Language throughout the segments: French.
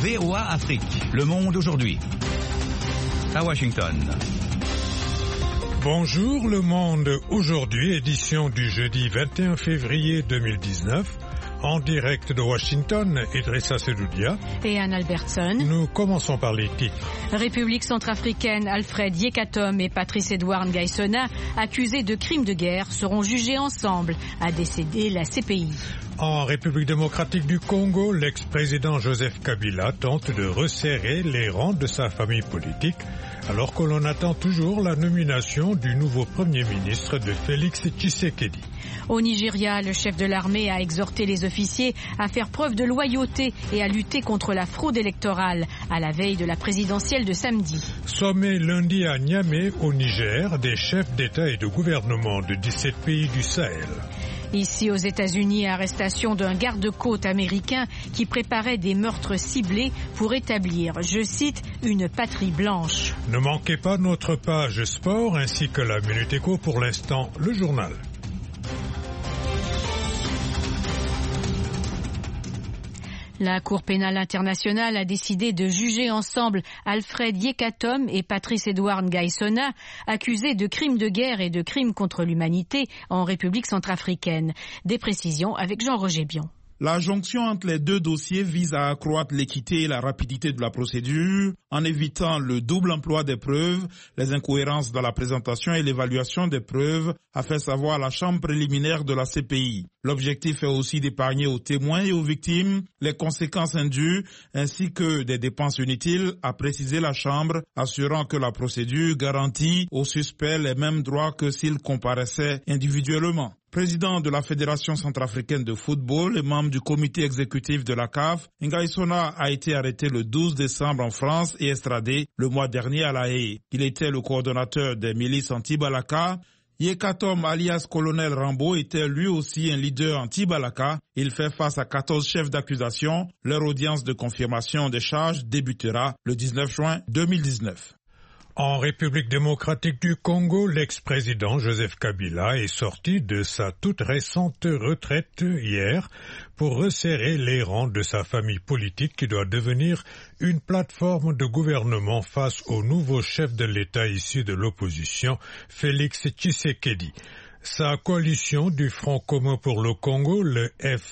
VOA Afrique. Le monde aujourd'hui. À Washington. Bonjour le monde aujourd'hui, édition du jeudi 21 février 2019. En direct de Washington, Idrissa Sedoudia et Anne Albertson. Nous commençons par les titres. République centrafricaine, Alfred Yekatom et Patrice Edouard Ngaïsona, accusés de crimes de guerre, seront jugés ensemble, a décidé la CPI. En République démocratique du Congo, l'ex-président Joseph Kabila tente de resserrer les rangs de sa famille politique, alors que l'on attend toujours la nomination du nouveau Premier ministre de Félix Tshisekedi. Au Nigeria, le chef de l'armée a exhorté les officiers à faire preuve de loyauté et à lutter contre la fraude électorale, à la veille de la présidentielle de samedi. Sommet lundi à Niamey, au Niger, des chefs d'État et de gouvernement de 17 pays du Sahel. Ici aux États-Unis, arrestation d'un garde-côte américain qui préparait des meurtres ciblés pour établir, je cite, une patrie blanche. Ne manquez pas notre page sport ainsi que la Minute Éco, pour l'instant, le journal. La Cour pénale internationale a décidé de juger ensemble Alfred Yekatom et Patrice Edouard Ngaïsona, accusés de crimes de guerre et de crimes contre l'humanité en République centrafricaine. Des précisions avec Jean-Roger Bion. La jonction entre les deux dossiers vise à accroître l'équité et la rapidité de la procédure en évitant le double emploi des preuves, les incohérences dans la présentation et l'évaluation des preuves, a fait savoir la chambre préliminaire de la CPI. L'objectif est aussi d'épargner aux témoins et aux victimes les conséquences indues ainsi que des dépenses inutiles, a précisé la chambre, assurant que la procédure garantit aux suspects les mêmes droits que s'ils comparaissaient individuellement. Président de la Fédération centrafricaine de football et membre du comité exécutif de la CAF, Ngaïsona a été arrêté le 12 décembre en France et extradé le mois dernier à La Haye. Il était le coordonnateur des milices anti-Balaka. Yekatom alias Colonel Rambo était lui aussi un leader anti-Balaka. Il fait face à 14 chefs d'accusation. Leur audience de confirmation des charges débutera le 19 juin 2019. En République démocratique du Congo, l'ex-président Joseph Kabila est sorti de sa toute récente retraite hier pour resserrer les rangs de sa famille politique qui doit devenir une plateforme de gouvernement face au nouveau chef de l'État issu de l'opposition, Félix Tshisekedi. Sa coalition du Front commun pour le Congo, le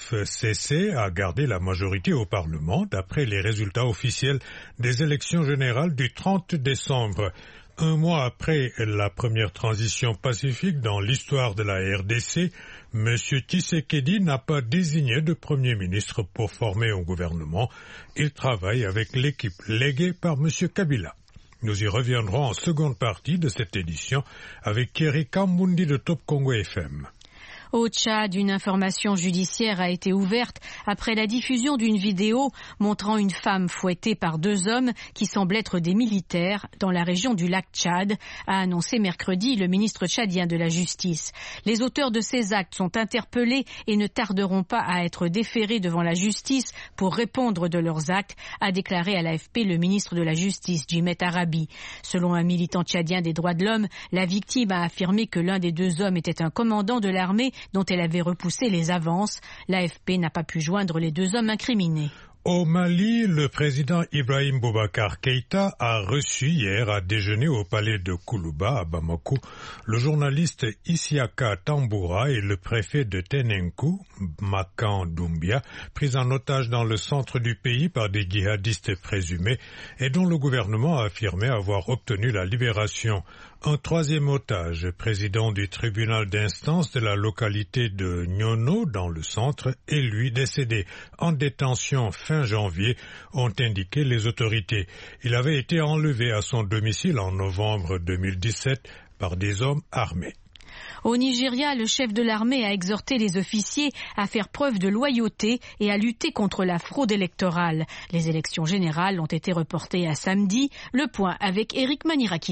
FCC, a gardé la majorité au Parlement d'après les résultats officiels des élections générales du 30 décembre. Un mois après la première transition pacifique dans l'histoire de la RDC, M. Tshisekedi n'a pas désigné de Premier ministre pour former un gouvernement. Il travaille avec l'équipe léguée par M. Kabila. Nous y reviendrons en seconde partie de cette édition avec Thierry Kambundi de Top Congo FM. Au Tchad, une information judiciaire a été ouverte après la diffusion d'une vidéo montrant une femme fouettée par deux hommes qui semblent être des militaires dans la région du lac Tchad, a annoncé mercredi le ministre tchadien de la Justice. Les auteurs de ces actes sont interpellés et ne tarderont pas à être déférés devant la justice pour répondre de leurs actes, a déclaré à l'AFP le ministre de la Justice, Djimet Arabi. Selon un militant tchadien des droits de l'homme, la victime a affirmé que l'un des deux hommes était un commandant de l'armée dont elle avait repoussé les avances. L'AFP n'a pas pu joindre les deux hommes incriminés. Au Mali, le président Ibrahim Boubacar Keïta a reçu hier à déjeuner au palais de Koulouba à Bamako le journaliste Isiaka Tamboura et le préfet de Tenenkou, Makan Doumbia, pris en otage dans le centre du pays par des djihadistes présumés et dont le gouvernement a affirmé avoir obtenu la libération. Un troisième otage, président du tribunal d'instance de la localité de Nyono dans le centre, est lui décédé en détention fin janvier, ont indiqué les autorités. Il avait été enlevé à son domicile en novembre 2017 par des hommes armés. Au Nigeria, le chef de l'armée a exhorté les officiers à faire preuve de loyauté et à lutter contre la fraude électorale. Les élections générales ont été reportées à samedi. Le point avec Eric Manirakidza.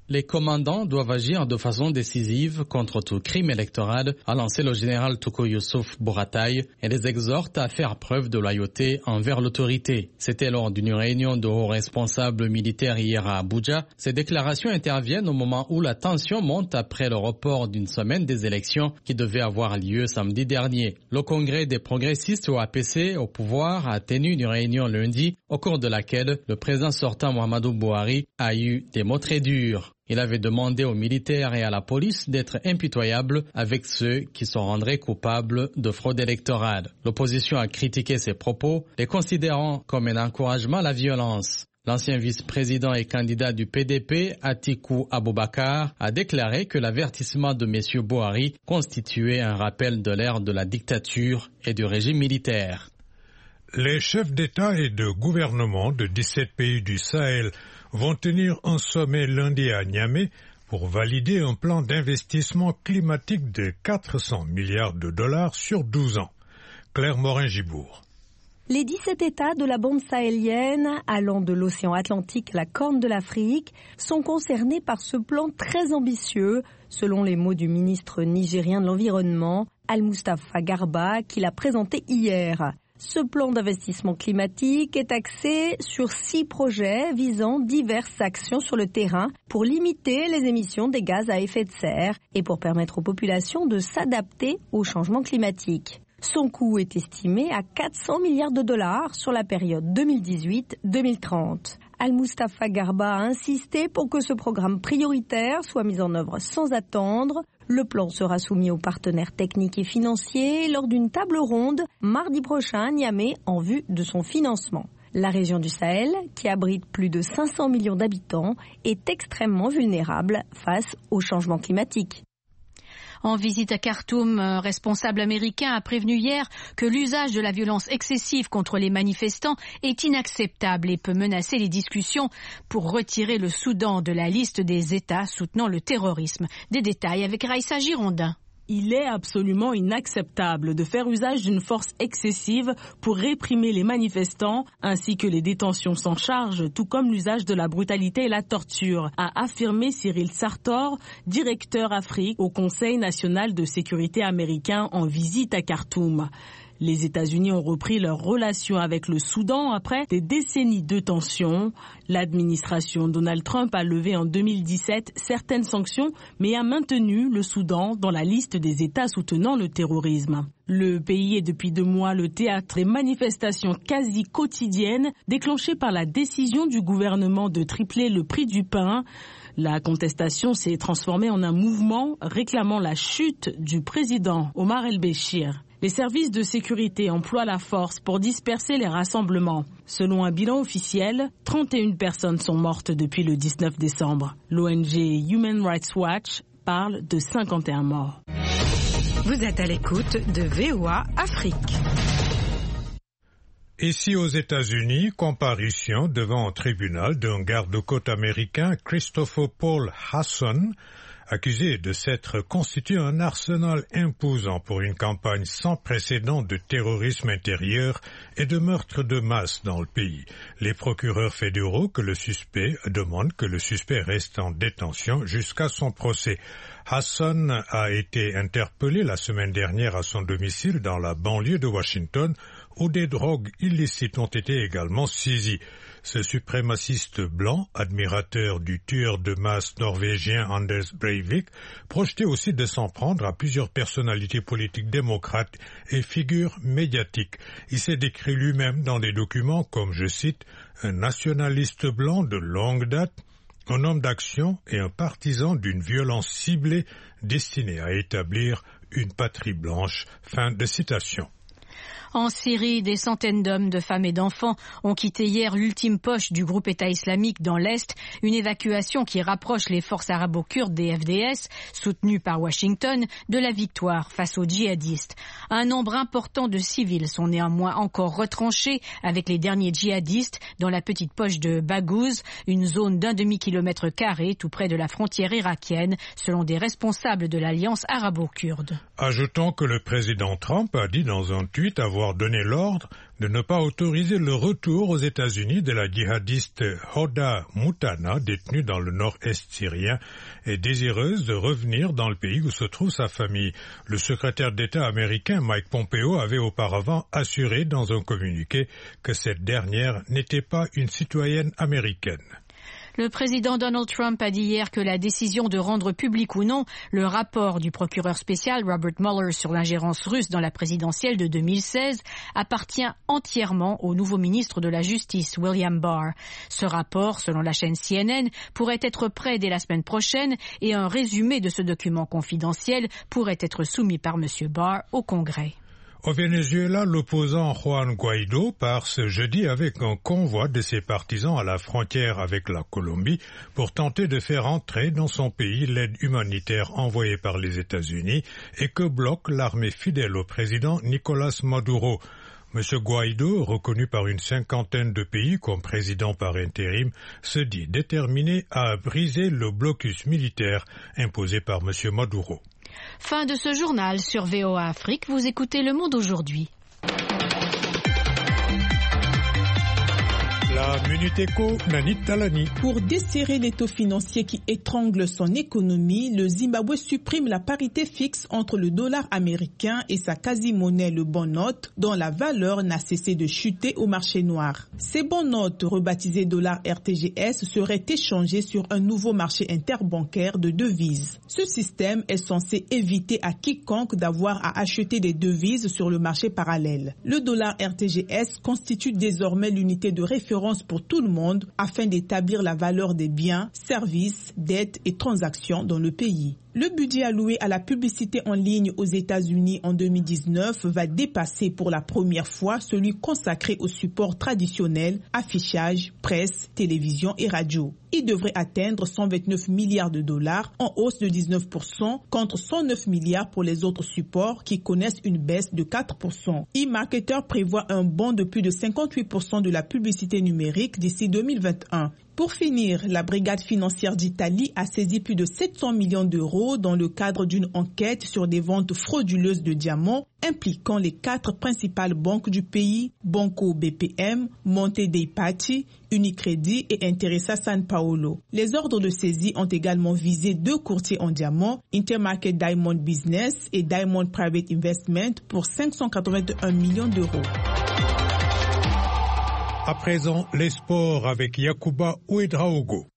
Les commandants doivent agir de façon décisive contre tout crime électoral, a lancé le général Tuko Youssouf Bourataï, et les exhorte à faire preuve de loyauté envers l'autorité. C'était lors d'une réunion de hauts responsables militaires hier à Abuja. Ces déclarations interviennent au moment où la tension monte après le report d'une semaine des élections qui devaient avoir lieu samedi dernier. Le Congrès des progressistes au APC au pouvoir a tenu une réunion lundi, au cours de laquelle le président sortant Muhammadu Buhari a eu des mots très durs. Il avait demandé aux militaires et à la police d'être impitoyables avec ceux qui se rendraient coupables de fraude électorale. L'opposition a critiqué ces propos, les considérant comme un encouragement à la violence. L'ancien vice-président et candidat du PDP, Atiku Abubakar, a déclaré que l'avertissement de M. Buhari constituait un rappel de l'ère de la dictature et du régime militaire. Les chefs d'État et de gouvernement de 17 pays du Sahel vont tenir un sommet lundi à Niamey pour valider un plan d'investissement climatique de 400 milliards de dollars sur 12 ans. Claire Morin-Gibourg. Les 17 États de la bande sahélienne, allant de l'océan Atlantique à la Corne de l'Afrique, sont concernés par ce plan très ambitieux, selon les mots du ministre nigérien de l'Environnement, Al-Mustafa Garba, qui l'a présenté hier. Ce plan d'investissement climatique est axé sur 6 projets visant diverses actions sur le terrain pour limiter les émissions des gaz à effet de serre et pour permettre aux populations de s'adapter au changement climatique. Son coût est estimé à 400 milliards de dollars sur la période 2018-2030. Al-Mustafa Garba a insisté pour que ce programme prioritaire soit mis en œuvre sans attendre. Le plan sera soumis aux partenaires techniques et financiers lors d'une table ronde mardi prochain à Niamey en vue de son financement. La région du Sahel, qui abrite plus de 500 millions d'habitants, est extrêmement vulnérable face au changement climatique. En visite à Khartoum, un responsable américain a prévenu hier que l'usage de la violence excessive contre les manifestants est inacceptable et peut menacer les discussions pour retirer le Soudan de la liste des États soutenant le terrorisme. Des détails avec Raïssa Girondin. Il est absolument inacceptable de faire usage d'une force excessive pour réprimer les manifestants, ainsi que les détentions sans charge, tout comme l'usage de la brutalité et la torture, a affirmé Cyril Sartor, directeur Afrique au Conseil national de sécurité américain en visite à Khartoum. Les États-Unis ont repris leurs relations avec le Soudan après des décennies de tensions. L'administration Donald Trump a levé en 2017 certaines sanctions, mais a maintenu le Soudan dans la liste des États soutenant le terrorisme. Le pays est depuis 2 mois le théâtre des manifestations quasi quotidiennes déclenchées par la décision du gouvernement de tripler le prix du pain. La contestation s'est transformée en un mouvement réclamant la chute du président Omar el-Béchir. Les services de sécurité emploient la force pour disperser les rassemblements. Selon un bilan officiel, 31 personnes sont mortes depuis le 19 décembre. L'ONG Human Rights Watch parle de 51 morts. Vous êtes à l'écoute de VOA Afrique. Ici aux États-Unis, comparution devant un tribunal d'un garde-côte américain, Christopher Paul Hasson, accusé de s'être constitué un arsenal imposant pour une campagne sans précédent de terrorisme intérieur et de meurtre de masse dans le pays. Les procureurs fédéraux demandent que le suspect reste en détention jusqu'à son procès. Hasson a été interpellé la semaine dernière à son domicile dans la banlieue de Washington, où des drogues illicites ont été également saisies. Ce suprémaciste blanc, admirateur du tueur de masse norvégien Anders Breivik, projetait aussi de s'en prendre à plusieurs personnalités politiques démocrates et figures médiatiques. Il s'est décrit lui-même dans des documents comme, je cite, un nationaliste blanc de longue date, un homme d'action et un partisan d'une violence ciblée destinée à établir une patrie blanche. Fin de citation. En Syrie, des centaines d'hommes, de femmes et d'enfants ont quitté hier l'ultime poche du groupe État islamique dans l'Est, une évacuation qui rapproche les forces arabo-kurdes des FDS, soutenues par Washington, de la victoire face aux djihadistes. Un nombre important de civils sont néanmoins encore retranchés avec les derniers djihadistes dans la petite poche de Baghouz, une zone d'1 demi-kilomètre carré tout près de la frontière irakienne, selon des responsables de l'alliance arabo-kurde. Ajoutons que le président Trump a dit dans un tweet dit avoir donné l'ordre de ne pas autoriser le retour aux États-Unis de la djihadiste Hoda Moutana, détenue dans le nord-est syrien, et désireuse de revenir dans le pays où se trouve sa famille. Le secrétaire d'État américain Mike Pompeo avait auparavant assuré dans un communiqué que cette dernière n'était pas une citoyenne américaine. Le président Donald Trump a dit hier que la décision de rendre public ou non le rapport du procureur spécial Robert Mueller sur l'ingérence russe dans la présidentielle de 2016 appartient entièrement au nouveau ministre de la Justice, William Barr. Ce rapport, selon la chaîne CNN, pourrait être prêt dès la semaine prochaine et un résumé de ce document confidentiel pourrait être soumis par M. Barr au Congrès. Au Venezuela, l'opposant Juan Guaido part ce jeudi avec un convoi de ses partisans à la frontière avec la Colombie pour tenter de faire entrer dans son pays l'aide humanitaire envoyée par les États-Unis et que bloque l'armée fidèle au président Nicolás Maduro. M. Guaido, reconnu par une cinquantaine de pays comme président par intérim, se dit déterminé à briser le blocus militaire imposé par M. Maduro. Fin de ce journal sur VOA Afrique. Vous écoutez Le Monde aujourd'hui. La Minute Éco, Nanit Talani. Pour desserrer l'étau financier qui étrangle son économie, le Zimbabwe supprime la parité fixe entre le dollar américain et sa quasi-monnaie, le bon note, dont la valeur n'a cessé de chuter au marché noir. Ces bons notes, rebaptisés dollars RTGS, seraient échangés sur un nouveau marché interbancaire de devises. Ce système est censé éviter à quiconque d'avoir à acheter des devises sur le marché parallèle. Le dollar RTGS constitue désormais l'unité de référence pour tout le monde afin d'établir la valeur des biens, services, dettes et transactions dans le pays. Le budget alloué à la publicité en ligne aux États-Unis en 2019 va dépasser pour la première fois celui consacré aux supports traditionnels, affichage, presse, télévision et radio. Il devrait atteindre 129 milliards de dollars, en hausse de 19%, contre 109 milliards pour les autres supports qui connaissent une baisse de 4%. eMarketer prévoit un bond de plus de 58% de la publicité numérique d'ici 2021. Pour finir, la brigade financière d'Italie a saisi plus de 700 millions d'euros dans le cadre d'une enquête sur des ventes frauduleuses de diamants impliquant les 4 principales banques du pays, Banco BPM, Monte dei Paschi, Unicredit et Intesa San Paolo. Les ordres de saisie ont également visé 2 courtiers en diamants, Intermarket Diamond Business et Diamond Private Investment pour 581 millions d'euros. À présent, les sports avec Yacouba Ouedraogo.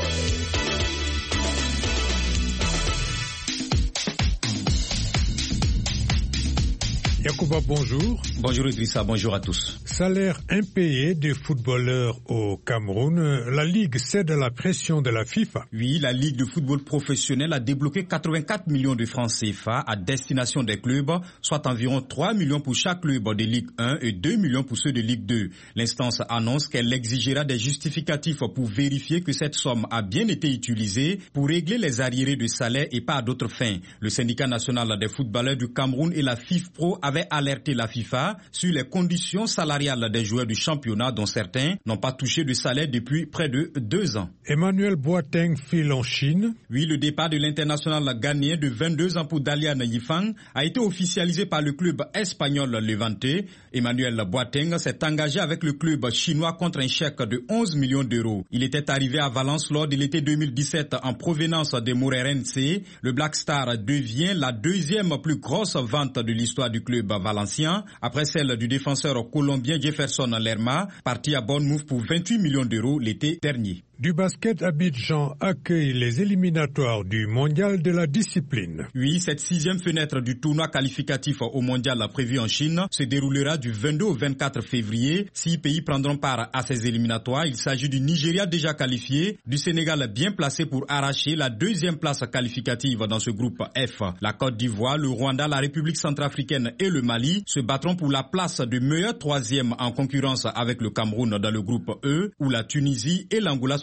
Yacouba, bonjour. Bonjour Idrissa, bonjour à tous. Salaire impayé des footballeurs au Cameroun, la Ligue cède à la pression de la FIFA. Oui, la Ligue de football professionnel a débloqué 84 millions de francs CFA à destination des clubs, soit environ 3 millions pour chaque club de Ligue 1 et 2 millions pour ceux de Ligue 2. L'instance annonce qu'elle exigera des justificatifs pour vérifier que cette somme a bien été utilisée pour régler les arriérés de salaire et pas à d'autres fins. Le syndicat national des footballeurs du Cameroun et la FIFPro avaient alerté la FIFA sur les conditions salariales des joueurs du championnat dont certains n'ont pas touché de salaire depuis près de 2 ans. Emmanuel Boateng file en Chine. Oui, le départ de l'international ghanéen de 22 ans pour Dalian Yifang a été officialisé par le club espagnol Levante. Emmanuel Boateng s'est engagé avec le club chinois contre un chèque de 11 millions d'euros. Il était arrivé à Valence lors de l'été 2017 en provenance de Moreirense. Le Black Star devient la 2e plus grosse vente de l'histoire du club valencien, après celle du défenseur colombien Jefferson Lerma, parti à Bournemouth pour 28 millions d'euros l'été dernier. Du basket, Abidjan accueille les éliminatoires du mondial de la discipline. Oui, cette 6e fenêtre du tournoi qualificatif au mondial prévu en Chine se déroulera du 22 au 24 février. 6 pays prendront part à ces éliminatoires. Il s'agit du Nigeria déjà qualifié, du Sénégal bien placé pour arracher la 2e place qualificative dans ce groupe F. La Côte d'Ivoire, le Rwanda, la République centrafricaine et le Mali se battront pour la place de meilleur 3e en concurrence avec le Cameroun dans le groupe E, où la Tunisie et l'Angola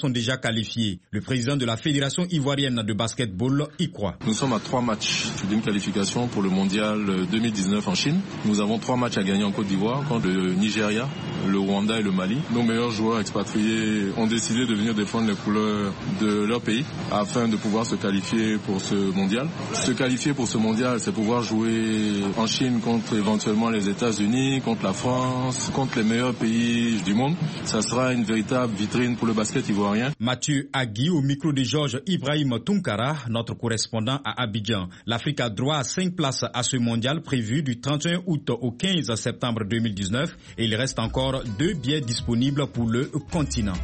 sont déjà qualifiés. Le président de la Fédération ivoirienne de basketball y croit. Nous sommes à 3 matchs d'une qualification pour le mondial 2019 en Chine. Nous avons 3 matchs à gagner en Côte d'Ivoire contre le Nigeria, le Rwanda et le Mali. Nos meilleurs joueurs expatriés ont décidé de venir défendre les couleurs de leur pays afin de pouvoir se qualifier pour ce mondial. Se qualifier pour ce mondial, c'est pouvoir jouer en Chine contre éventuellement les États-Unis, contre la France, contre les meilleurs pays du monde. Ça sera une véritable vitrine pour le basket ivoirien. Mathieu Agui au micro de Georges Ibrahim Tunkara, notre correspondant à Abidjan. L'Afrique a droit à 5 places à ce mondial prévu du 31 août au 15 septembre 2019 et il reste encore 2 billets disponibles pour le continent.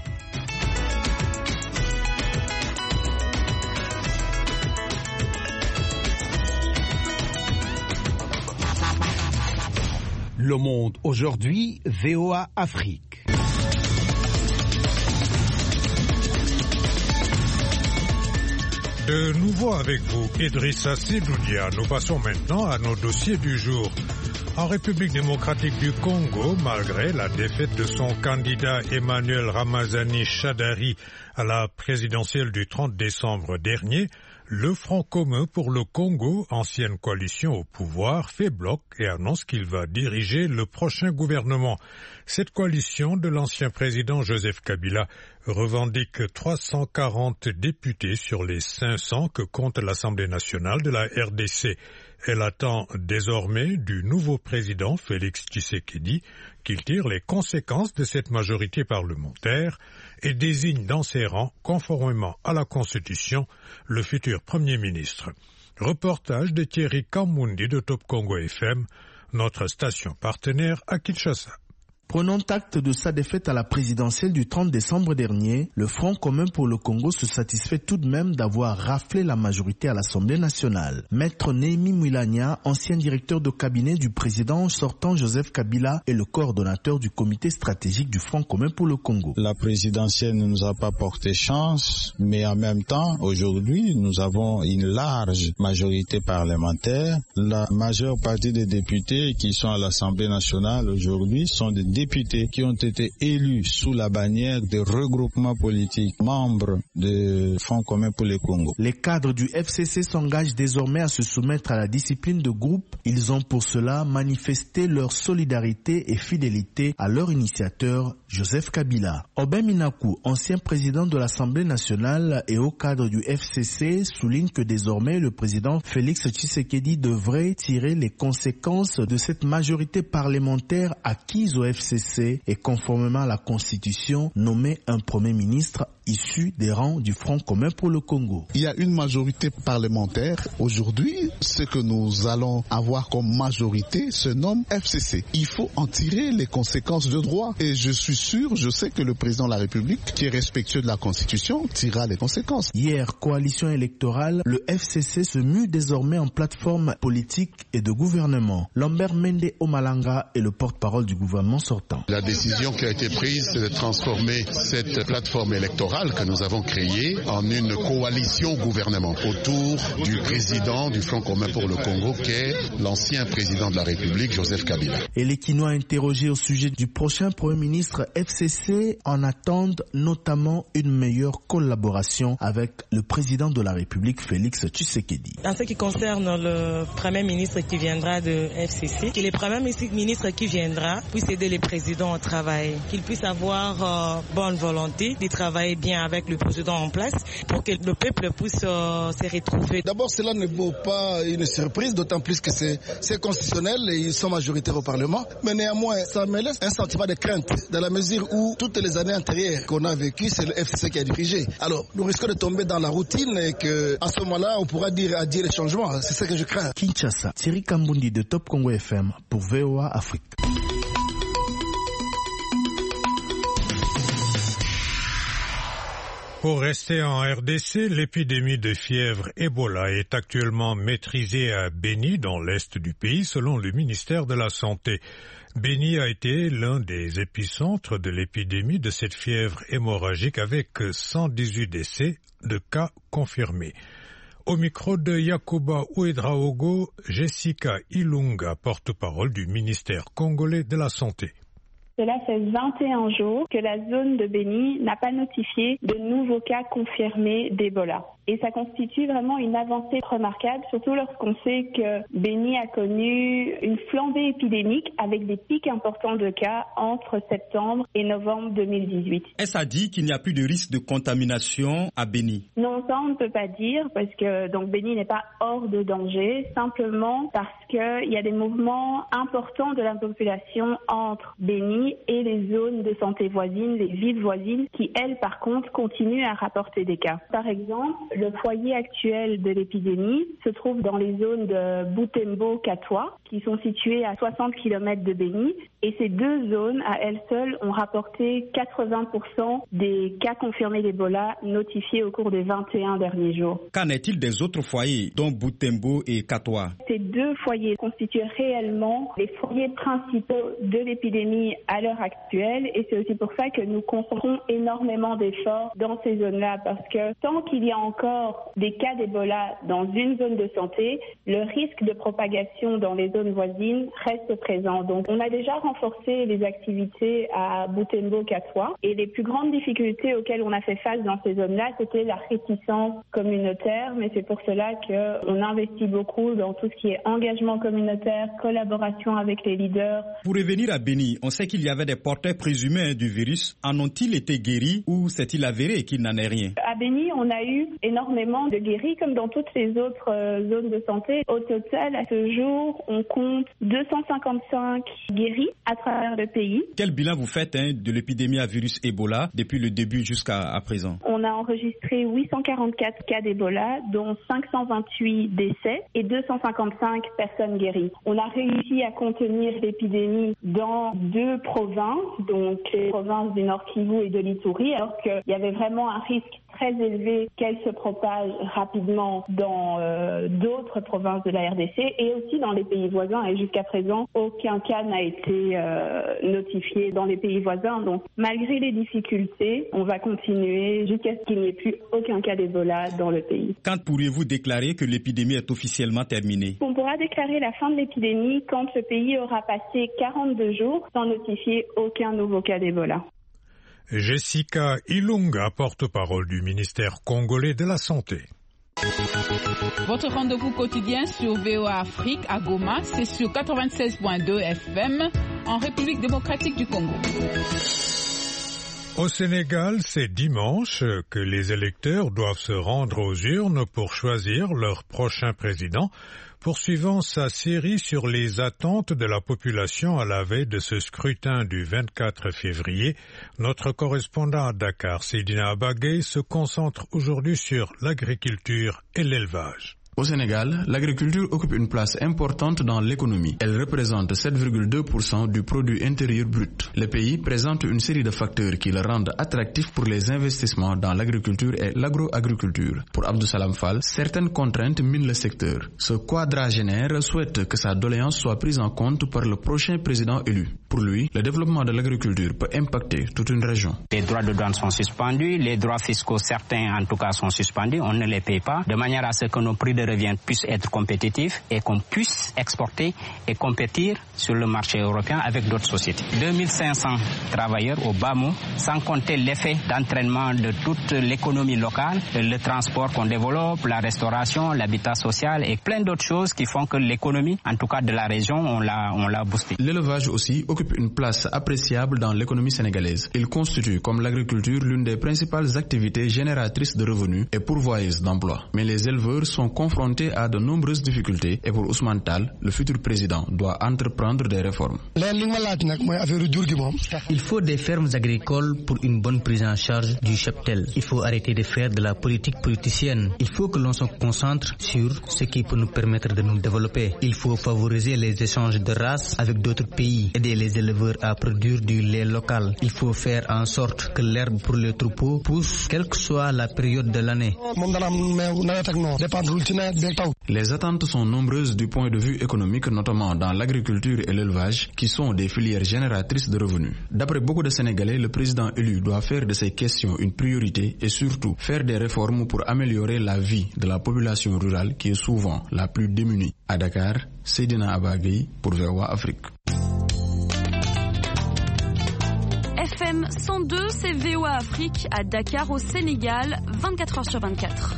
Le Monde aujourd'hui, VOA Afrique. De nouveau avec vous, Idrissa Sidoudia. Nous passons maintenant à nos dossiers du jour. En République démocratique du Congo, malgré la défaite de son candidat Emmanuel Ramazani Shadari à la présidentielle du 30 décembre dernier, le Front commun pour le Congo, ancienne coalition au pouvoir, fait bloc et annonce qu'il va diriger le prochain gouvernement. Cette coalition de l'ancien président Joseph Kabila revendique 340 députés sur les 500 que compte l'Assemblée nationale de la RDC. Elle attend désormais du nouveau président Félix Tshisekedi qu'il tire les conséquences de cette majorité parlementaire et désigne dans ses rangs, conformément à la Constitution, le futur Premier ministre. Reportage de Thierry Kamoundi de Top Congo FM, notre station partenaire à Kinshasa. Prenant acte de sa défaite à la présidentielle du 30 décembre dernier, le Front commun pour le Congo se satisfait tout de même d'avoir raflé la majorité à l'Assemblée nationale. Maître Néhémie Mouilania, ancien directeur de cabinet du président sortant Joseph Kabila et le coordonnateur du comité stratégique du Front commun pour le Congo. La présidentielle ne nous a pas porté chance, mais en même temps, aujourd'hui, nous avons une large majorité parlementaire. La majeure partie des députés qui sont à l'Assemblée nationale aujourd'hui sont des députés qui ont été élus sous la bannière des regroupements politiques membres du Front commun pour le Congo. Les cadres du FCC s'engagent désormais à se soumettre à la discipline de groupe. Ils ont pour cela manifesté leur solidarité et fidélité à leur initiateur, Joseph Kabila. Aubin Minakou, ancien président de l'Assemblée nationale et haut cadre du FCC, souligne que désormais le président Félix Tshisekedi devrait tirer les conséquences de cette majorité parlementaire acquise au FCC et conformément à la Constitution, nommer un Premier ministre issu des rangs du Front commun pour le Congo. Il y a une majorité parlementaire. Aujourd'hui, ce que nous allons avoir comme majorité se nomme FCC. Il faut en tirer les conséquences de droit. Et je suis sûr, je sais que le président de la République, qui est respectueux de la Constitution, tirera les conséquences. Hier, coalition électorale, le FCC se mue désormais en plateforme politique et de gouvernement. Lambert Mende Omalanga est le porte-parole du gouvernement sortant. La décision qui a été prise, c'est de transformer cette plateforme électorale que nous avons créée en une coalition gouvernement autour du président du Front commun pour le Congo, qui est l'ancien président de la République, Joseph Kabila. Et les Kinois interrogés au sujet du prochain Premier ministre FCC en attendent notamment une meilleure collaboration avec le président de la République, Félix Tshisekedi. En ce qui concerne le Premier ministre qui viendra de FCC, que le Premier ministre qui viendra puisse aider les présidents au travail, qu'il puisse avoir bonne volonté de travailler bien avec le président en place pour que le peuple puisse se retrouver. D'abord, cela ne vaut pas une surprise, d'autant plus que c'est constitutionnel et ils sont majoritaires au Parlement. Mais néanmoins, ça me laisse un sentiment de crainte dans la mesure où toutes les années antérieures qu'on a vécues, c'est le FCC qui a dirigé. Alors, nous risquons de tomber dans la routine et qu'à ce moment-là, on pourra dire adieu les changements. C'est ça que je crains. Kinshasa, Thierry Kambundi de Top Congo FM pour VOA Afrique. Pour rester en RDC, l'épidémie de fièvre Ebola est actuellement maîtrisée à Beni, dans l'est du pays, selon le ministère de la Santé. Beni a été l'un des épicentres de l'épidémie de cette fièvre hémorragique avec 118 décès de cas confirmés. Au micro de Yakuba Ouedraogo, Jessica Ilunga, porte-parole du ministère congolais de la Santé. Cela fait 21 jours que la zone de Béni n'a pas notifié de nouveaux cas confirmés d'Ebola. Et ça constitue vraiment une avancée remarquable, surtout lorsqu'on sait que Béni a connu une flambée épidémique avec des pics importants de cas entre septembre et novembre 2018. Est-ce à dire qu'il n'y a plus de risque de contamination à Béni? Non, ça on ne peut pas dire parce que donc Béni n'est pas hors de danger, simplement parce qu'il y a des mouvements importants de la population entre Béni et les zones de santé voisines, les villes voisines, qui elles par contre continuent à rapporter des cas. Par exemple, le foyer actuel de l'épidémie se trouve dans les zones de Butembo-Katwa, qui sont situées à 60 km de Béni. Et ces deux zones, à elles seules, ont rapporté 80% des cas confirmés d'Ebola notifiés au cours des 21 derniers jours. Qu'en est-il des autres foyers, dont Butembo et Katwa? Ces deux foyers constituent réellement les foyers principaux de l'épidémie à l'heure actuelle. Et c'est aussi pour ça que nous concentrons énormément d'efforts dans ces zones-là. Parce que tant qu'il y a encore des cas d'Ebola dans une zone de santé, le risque de propagation dans les zones voisines reste présent. Donc on a déjà renforcer les activités à Butembo-Katwa. Et les plus grandes difficultés auxquelles on a fait face dans ces zones-là, c'était la réticence communautaire, mais c'est pour cela qu'on investit beaucoup dans tout ce qui est engagement communautaire, collaboration avec les leaders. Pour revenir à Béni, on sait qu'il y avait des porteurs présumés du virus. En ont-ils été guéris ou s'est-il avéré qu'il n'en est rien? À Béni, on a eu énormément de guéris, comme dans toutes les autres zones de santé. Au total, à ce jour, on compte 255 guéris à travers le pays. Quel bilan vous faites de l'épidémie à virus Ebola depuis le début jusqu'à présent? On a enregistré 844 cas d'Ebola, dont 528 décès et 255 personnes guéries. On a réussi à contenir l'épidémie dans 2 provinces, donc les provinces du Nord Kivu et de l'Ituri, alors qu'il y avait vraiment un risque très élevé qu'elle se propage rapidement dans d'autres provinces de la RDC et aussi dans les pays voisins. Et jusqu'à présent, aucun cas n'a été notifié dans les pays voisins. Donc, malgré les difficultés, on va continuer jusqu'à ce qu'il n'y ait plus aucun cas d'Ebola dans le pays. Quand pourriez-vous déclarer que l'épidémie est officiellement terminée? On pourra déclarer la fin de l'épidémie quand le pays aura passé 42 jours sans notifier aucun nouveau cas d'Ebola. Jessica Ilunga, porte-parole du ministère congolais de la Santé. Votre rendez-vous quotidien sur VOA Afrique à Goma, c'est sur 96.2 FM en République démocratique du Congo. Au Sénégal, c'est dimanche que les électeurs doivent se rendre aux urnes pour choisir leur prochain président, poursuivant sa série sur les attentes de la population à la veille de ce scrutin du 24 février. Notre correspondant à Dakar, Seydina Abagay, se concentre aujourd'hui sur l'agriculture et l'élevage. Au Sénégal, l'agriculture occupe une place importante dans l'économie. Elle représente 7,2% du produit intérieur brut. Le pays présente une série de facteurs qui le rendent attractif pour les investissements dans l'agriculture et l'agro-agriculture. Pour Abdou Salam Fall, certaines contraintes minent le secteur. Ce quadragénaire souhaite que sa doléance soit prise en compte par le prochain président élu. Pour lui, le développement de l'agriculture peut impacter toute une région. Les droits de douane sont suspendus, les droits fiscaux, certains en tout cas, sont suspendus, on ne les paye pas, de manière à ce que nos prix de revient puissent être compétitifs et qu'on puisse exporter et compétir sur le marché européen avec d'autres sociétés. 2500 travailleurs au bas mot, sans compter l'effet d'entraînement de toute l'économie locale, le transport qu'on développe, la restauration, l'habitat social et plein d'autres choses qui font que l'économie, en tout cas de la région, on l'a boosté. L'élevage aussi occupe une place appréciable dans l'économie sénégalaise. Il constitue, comme l'agriculture, l'une des principales activités génératrices de revenus et pourvoyeuses d'emplois. Mais les éleveurs sont confrontés à de nombreuses difficultés et pour Ousmane Tall, le futur président doit entreprendre des réformes. Il faut des fermes agricoles pour une bonne prise en charge du cheptel. Il faut arrêter de faire de la politique politicienne. Il faut que l'on se concentre sur ce qui peut nous permettre de nous développer. Il faut favoriser les échanges de races avec d'autres pays, aider les éleveurs à produire du lait local. Il faut faire en sorte que l'herbe pour les troupeaux pousse, quelle que soit la période de l'année. Les attentes sont nombreuses du point de vue économique, notamment dans l'agriculture et l'élevage, qui sont des filières génératrices de revenus. D'après beaucoup de Sénégalais, le président élu doit faire de ces questions une priorité et surtout faire des réformes pour améliorer la vie de la population rurale qui est souvent la plus démunie. À Dakar, Seydina Abagay pour VOA Afrique. FM 102, c'est VOA Afrique à Dakar au Sénégal, 24h/24.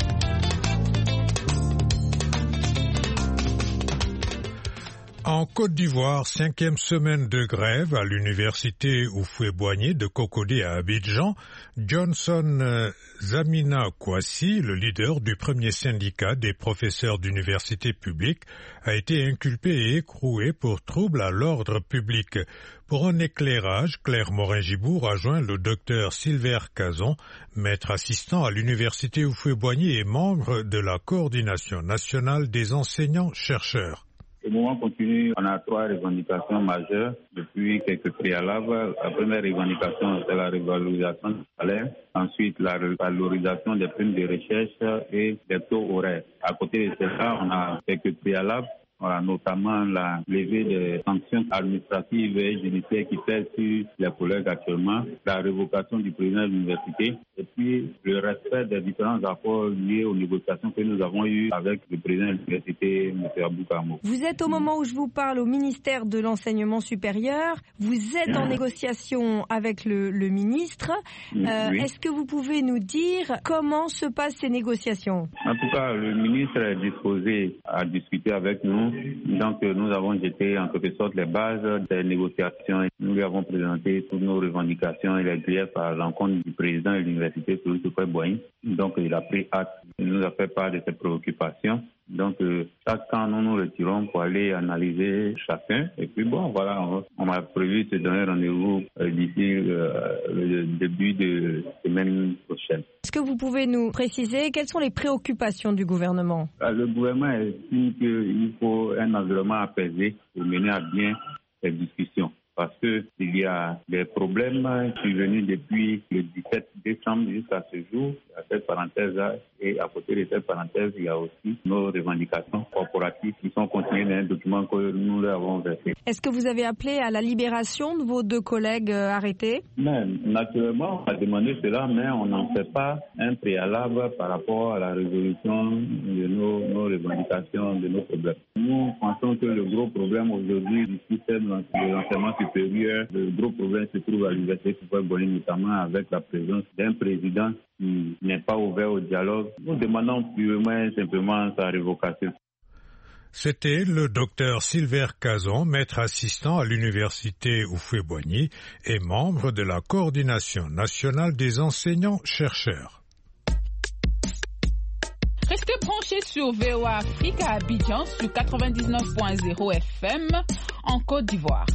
En Côte d'Ivoire, 5e semaine de grève à l'université Houphouët-Boigny de Cocody à Abidjan, Johnson Zamina Kouassi, le leader du premier syndicat des professeurs d'université publique, a été inculpé et écroué pour trouble à l'ordre public. Pour un éclairage, Claire Morin-Gibour rejoint le docteur Silver Cazon, maître assistant à l'université Houphouët-Boigny et membre de la coordination nationale des enseignants-chercheurs. Le mouvement continue. On a 3 revendications majeures depuis quelques préalables. La première revendication, c'est la revalorisation du salaire. Ensuite, la revalorisation des primes de recherche et des taux horaires. À côté de cela, on a quelques préalables. Voilà, notamment la levée des sanctions administratives et judiciaires qui pèsent sur les collègues actuellement, la révocation du président de l'université et puis le respect des différents accords liés aux négociations que nous avons eues avec le président de l'université, M. Abou Kamo. Vous êtes au moment où je vous parle au ministère de l'Enseignement supérieur. Vous êtes en négociation avec le ministre. Oui. Est-ce que vous pouvez nous dire comment se passent ces négociations? En tout cas, le ministre est disposé à discuter avec nous. Donc, nous avons jeté en quelque sorte les bases des négociations. Nous lui avons présenté toutes nos revendications et les griefs à l'encontre du président de l'université, Houphouët-Boigny. Donc, il a pris acte. Il nous a fait part de ses préoccupations. Donc, chaque temps, nous nous retirons pour aller analyser chacun. Et puis, bon, voilà, on a prévu de se donner rendez-vous d'ici le début de semaine prochaine. Est-ce que vous pouvez nous préciser quelles sont les préoccupations du gouvernement? Le gouvernement estime qu'il faut un environnement apaisé pour mener à bien ces discussions. Parce qu'il y a des problèmes survenus depuis le 17 décembre jusqu'à ce jour. Il y a cette parenthèse-là. Et à côté de cette parenthèse, il y a aussi nos revendications corporatives qui sont contenues dans un document que nous leur avons versé. Est-ce que vous avez appelé à la libération de vos 2 collègues arrêtés? Mais, naturellement, on a demandé cela, mais on n'en fait pas un préalable par rapport à la résolution de nos revendications, de nos problèmes. Nous pensons que le gros problème aujourd'hui du système de l'enseignement supérieur, le gros problème se trouve à l'université Houphouët-Boigny, notamment avec la présence d'un président qui n'est pas ouvert au dialogue. Nous demandons purement et simplement sa révocation. C'était le docteur Silver Cazon, maître assistant à l'université Houphouët-Boigny et membre de la coordination nationale des enseignants-chercheurs. Restez branchés sur VOA Afrique à Abidjan sur 99.0 FM en Côte d'Ivoire.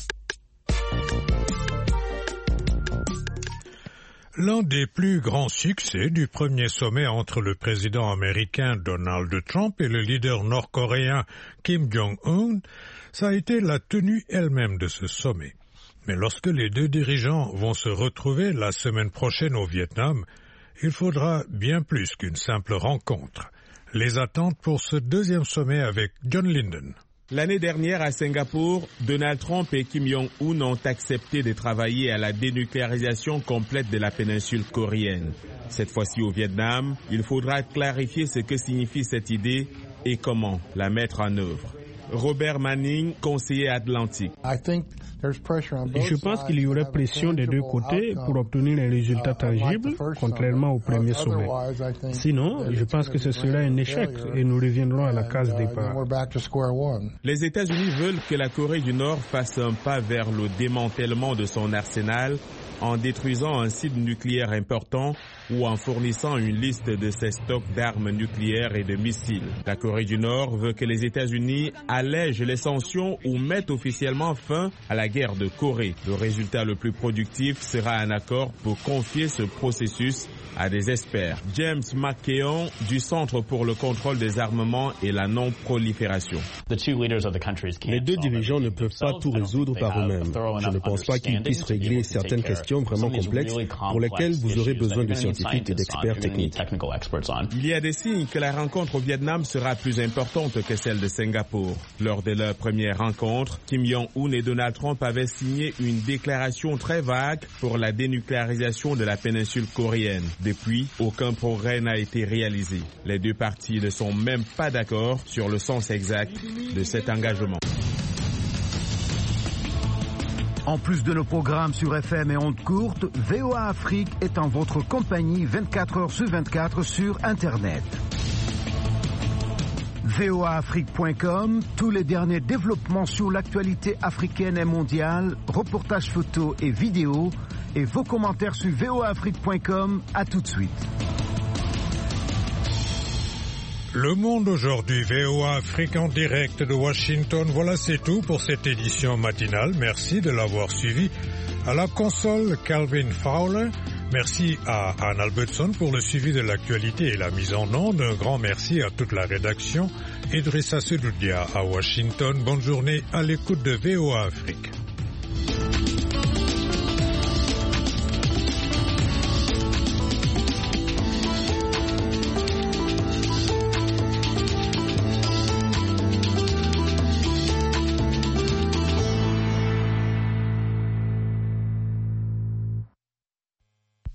L'un des plus grands succès du premier sommet entre le président américain Donald Trump et le leader nord-coréen Kim Jong-un, ça a été la tenue elle-même de ce sommet. Mais lorsque les 2 dirigeants vont se retrouver la semaine prochaine au Vietnam, il faudra bien plus qu'une simple rencontre. Les attentes pour ce 2e sommet avec John Linden. L'année dernière à Singapour, Donald Trump et Kim Jong-un ont accepté de travailler à la dénucléarisation complète de la péninsule coréenne. Cette fois-ci au Vietnam, il faudra clarifier ce que signifie cette idée et comment la mettre en œuvre. Robert Manning, conseiller atlantique. Je pense qu'il y aurait pression des 2 côtés pour obtenir un résultat tangible, contrairement au premier sommet. Sinon, je pense que ce serait un échec et nous reviendrons à la case départ. Les États-Unis veulent que la Corée du Nord fasse un pas vers le démantèlement de son arsenal en détruisant un site nucléaire important ou en fournissant une liste de ses stocks d'armes nucléaires et de missiles. La Corée du Nord veut que les États-Unis allègent les sanctions ou mettent officiellement fin à la guerre de Corée. Le résultat le plus productif sera un accord pour confier ce processus à des experts. James McKeon du Centre pour le contrôle des armements et la non-prolifération. Les 2 dirigeants ne peuvent pas tout résoudre par eux-mêmes. Je ne pense pas qu'ils puissent régler certaines questions vraiment complexes pour lesquelles vous aurez besoin de scientifiques et d'experts techniques. Il y a des signes que la rencontre au Vietnam sera plus importante que celle de Singapour. Lors de leur première rencontre, Kim Jong-un et Donald Trump avaient signé une déclaration très vague pour la dénucléarisation de la péninsule coréenne. Depuis, aucun progrès n'a été réalisé. Les 2 parties ne sont même pas d'accord sur le sens exact de cet engagement. En plus de nos programmes sur FM et ondes courtes, VOA Afrique est en votre compagnie 24 heures sur 24 sur Internet. voaafrique.com, tous les derniers développements sur l'actualité africaine et mondiale, reportages photos et vidéos, et vos commentaires sur voaafrique.com. À tout de suite. Le Monde aujourd'hui, VOA Afrique en direct de Washington. Voilà, c'est tout pour cette édition matinale. Merci de l'avoir suivi. À la console, Calvin Fowler. Merci à Anne Albertson pour le suivi de l'actualité et la mise en onde. Un grand merci à toute la rédaction. Idrissa Sedoudia à Washington. Bonne journée à l'écoute de VOA Afrique.